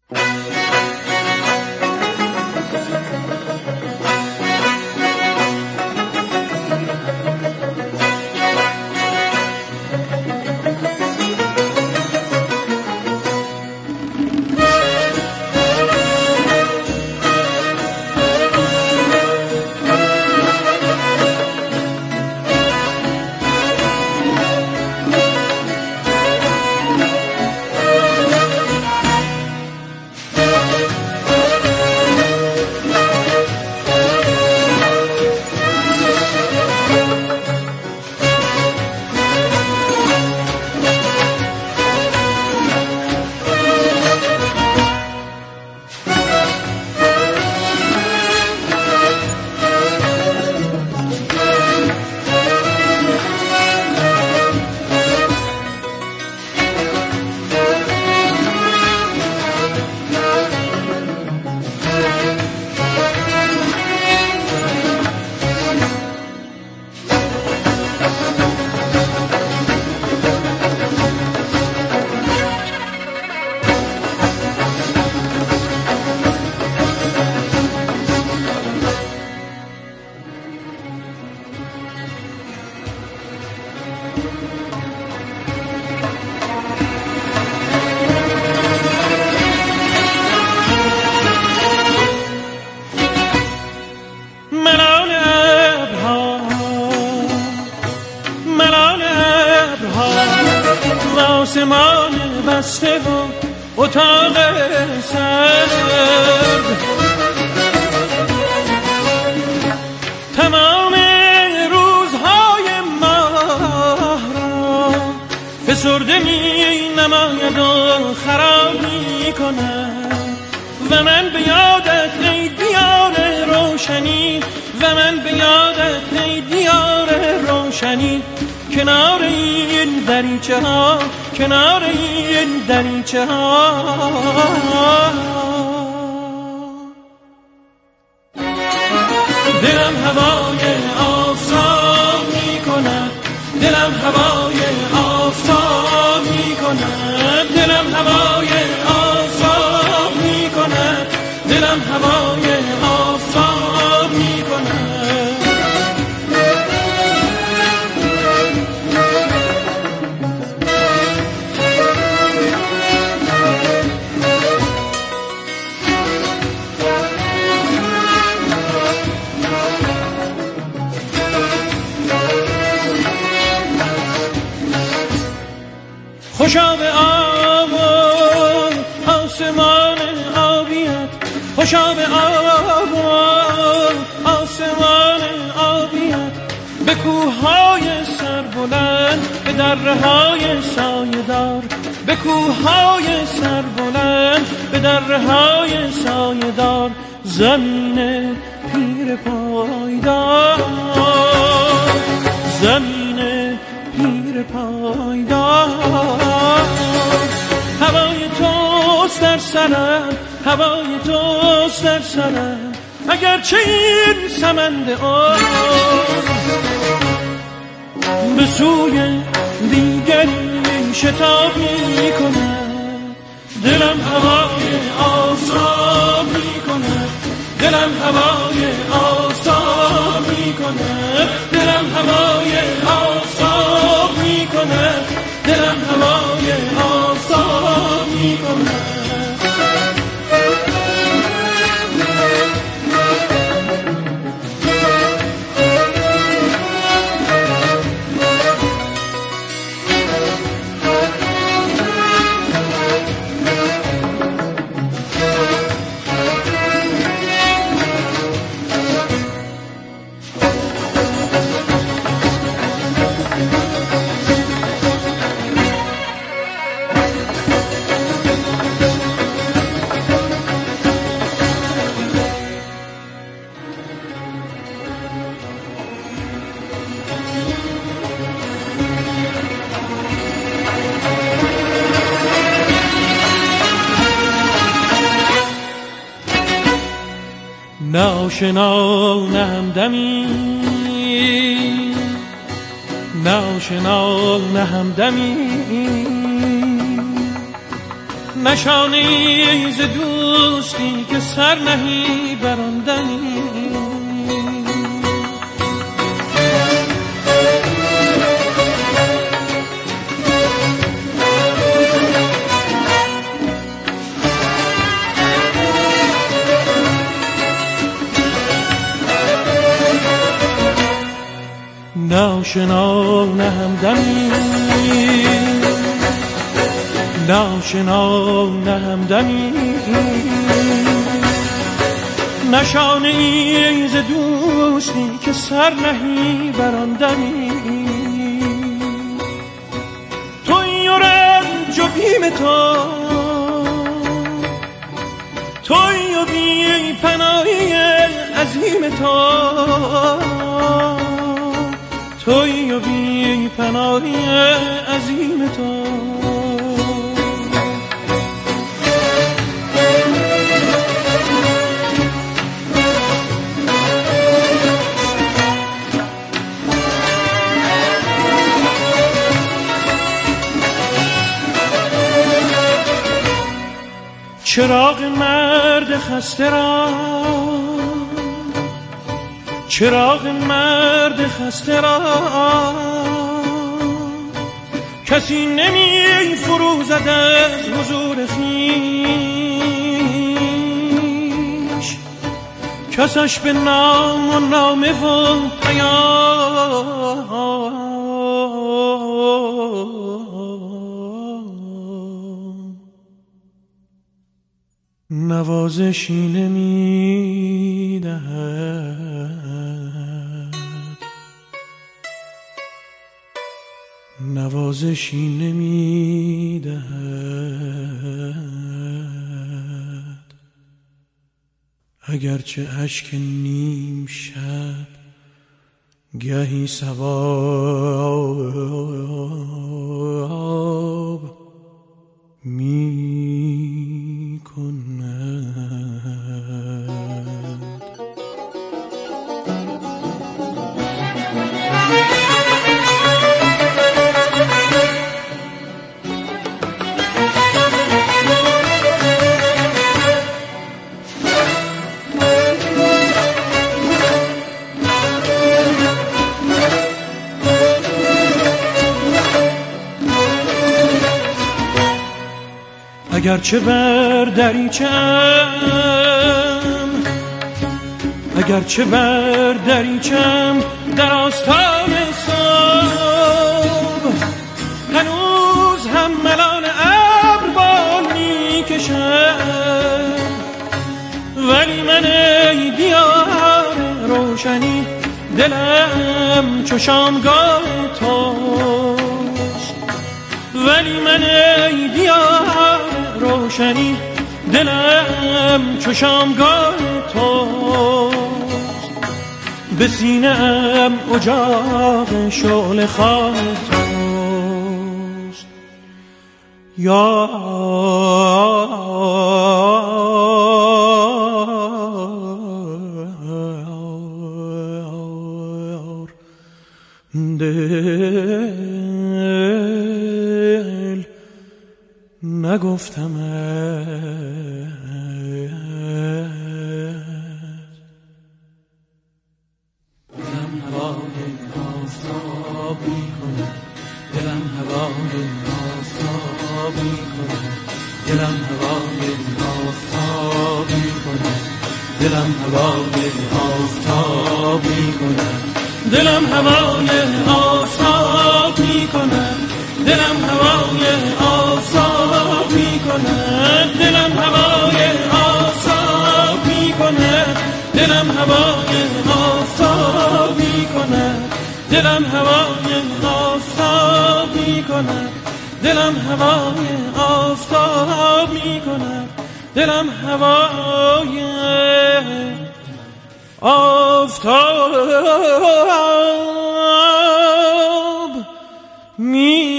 آسمان بسته و اتاق سرد، تمام روزهای ماه را فسرده می نماید و خراب می کند و من به یادت ای دیار روشنی، و من به یادت ای دیار روشنی، کنار این دریچه ها، کنار این دریچه ها. دلم هوای آفتاب می کند، دلم هوای آفتاب می کند، دلم هوای آفتاب می کند، دلم هوای آفتاب می کند. خوشا به آب و آسمان آبیت، خوشا به آب و آسمان آبیت، به کوههای سربلند، به دره‌های سایه‌دار، به کوههای سربلند، به دره‌های سایه‌دار، زمین پیر پایدار، زمین پیر پایدار. هوای توست در سرم، هوای توست در سرم، اگرچه این سمند آب به سوی دیگری شتاب می کند. دلم هوای آفتاب می کند، دلم هوای آفتاب می کند، دلم هوای آفتاب می کند، دلم هوای آفتاب می کند. ناشنا نهمدمی، ناشنا نهمدمی، نشانی ز دوستی که سر نهی براندنی. ناشنا نه همدمی، ناشنا نه همدمی، نشانه ای ز دوستی که سر نهی براندمی. توی و رنج و بیم تو، توی و بی پناهی عظیم تو، توی و بی پناهی عظیم تو. چراغ مرد خسته را، چراغ مرد خسته را کسی نمی فروزد از حضور خویش، کسش به نام و نامه و پیام نوازشی نمی دهد، نوازشی نمی دهد. اگرچه اشک نیم شب گهی ثواب می کند. اگرچه بر دریچه‌ام، اگرچه بر دریچه‌ام در آستان صبح هنوز هم ملال ابر بال می‌کشد، ولی من ای دیار روشنی دلم چو شامگاه توست، ولی من ای دیار روشنی دلم چو شامگاه توست، به سینه‌ام اجاق شعله خواه توست. یا دل نگفتم دلم هوای آفتاب می‌کند، دلم هوای آفتاب می‌کند، دلم هوای آفتاب می‌کند، دلم هوای آفتاب می‌کند، دلم هوای آفتاب می‌کند، دلم هوای آفتاب می‌کند، دلم هوای آفتاب می‌کند، دلم هوای آفتاب می‌کند، دلم هوای آفتاب می‌کند، دلم هوای آفتاب می‌کند، دلم هوای آفتاب می